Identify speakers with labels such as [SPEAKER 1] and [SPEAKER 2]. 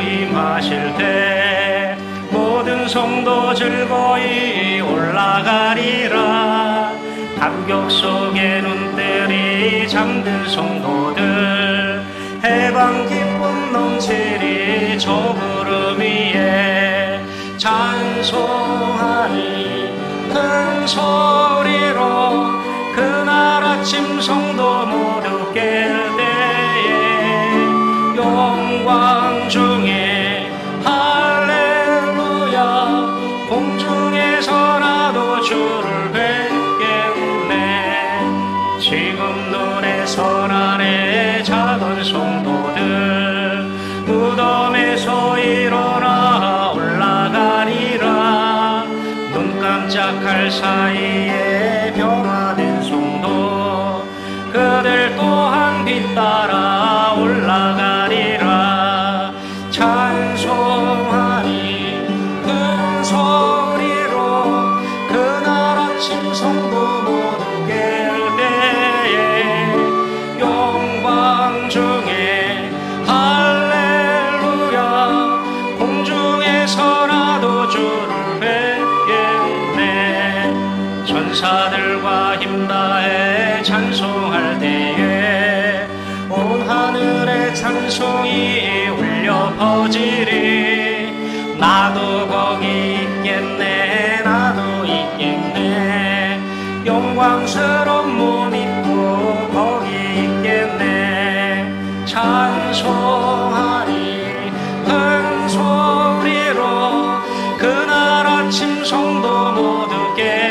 [SPEAKER 1] 임하실 때 모든 성도 즐거이 올라가리라. 감격 속에 눈뜰이 잠든 성도들 해방 기쁨 넘치리. 저 구름 위에 찬송하리 큰 소리로. 그날 아침 성도 모두 깰 때에 영광 중에 할렐루야. 공중에서라도 주를 뵙게 우네. 지금 눈에 선 아래 자던 성도들 무덤에서 일어나 올라가리라. 눈 깜짝할 사이에 변화된 성도 그들 또한 뒤따라 올라가리라. 찬송하리 큰 소리로. 그날 아침 성도 모두 깰 때에 영광 중에 할렐루야. 공중에서라도 주를 뵙게 우네. 천사들과 힘다해 찬송할 때에 온 하늘에 찬송이 울려 퍼지리. 나도 거기 있겠네. 나도 있겠네. 영광스러운 몸 입고 거기 있겠네. 찬송하리 큰 소리로. 그날 아침 성도 모두 깨